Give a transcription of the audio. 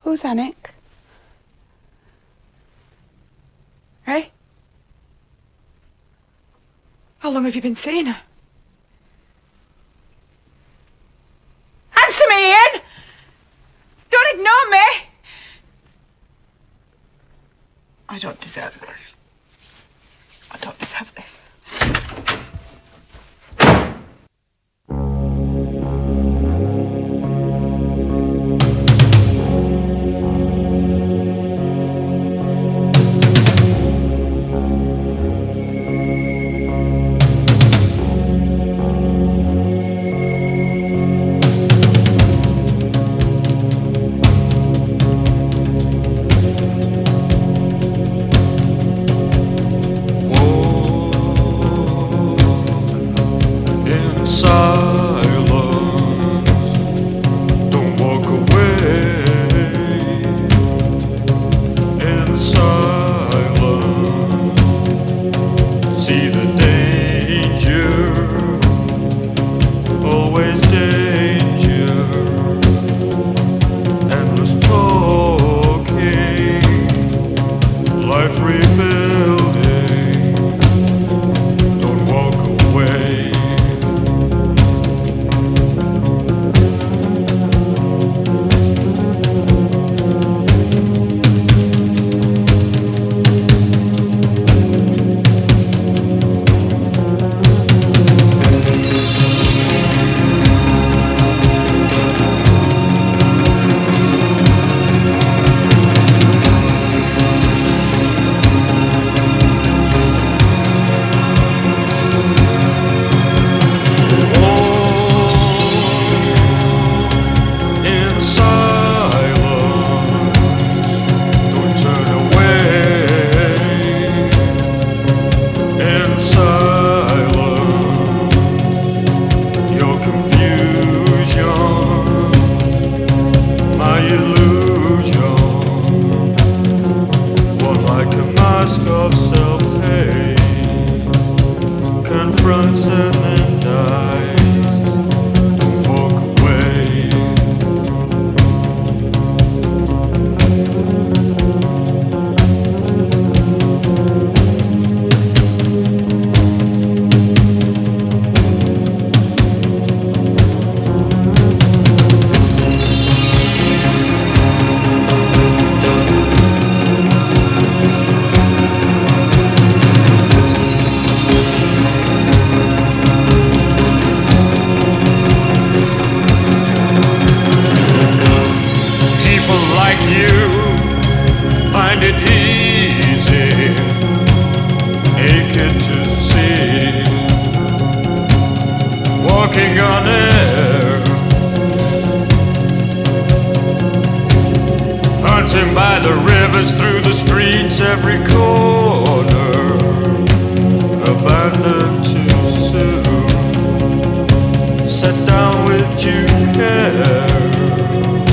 Who's Anik? Hey? How long have you been seeing her? Answer me, Ian! Don't ignore me! I don't deserve this. I don't deserve this. See the danger, always danger, endless talking, life rebuilding, don't walk away. Of self-hate confronts and then dies. Don't walk away. Find it easy, naked to see, walking on air, hunting by the rivers, through the streets, every corner, abandoned too soon, set down with due care.